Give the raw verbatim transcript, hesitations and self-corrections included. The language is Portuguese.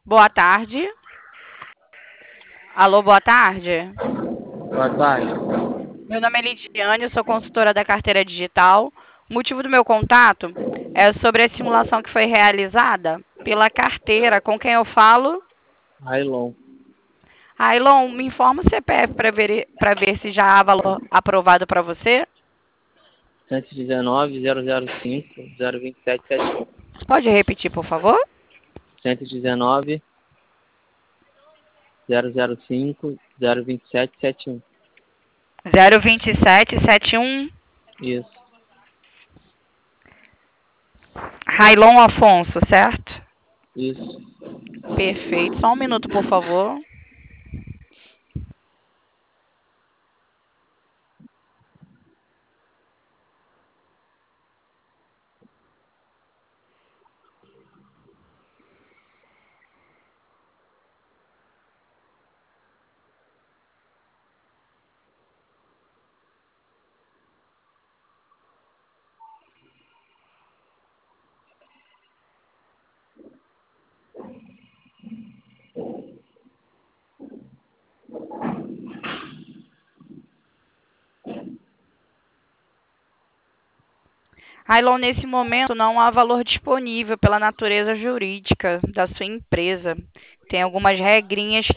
Boa tarde. Alô, boa tarde. Boa tarde. Meu nome é Lidiane, eu sou consultora da carteira digital. O motivo do meu contato é sobre a simulação que foi realizada pela carteira. Com quem eu falo? Railon. Ailon, me informa o C P F para ver, para ver se já há valor aprovado para você. cento e dezenove, zero zero cinco, zero dois sete sete um. Pode repetir, por favor? cento e dezenove, zero zero cinco, zero dois sete sete um. zero dois sete sete um. Isso. Railon Afonso, certo? Isso. Perfeito. Só um minuto, por favor. Railon, nesse momento não há valor disponível pela natureza jurídica da sua empresa. Tem algumas regrinhas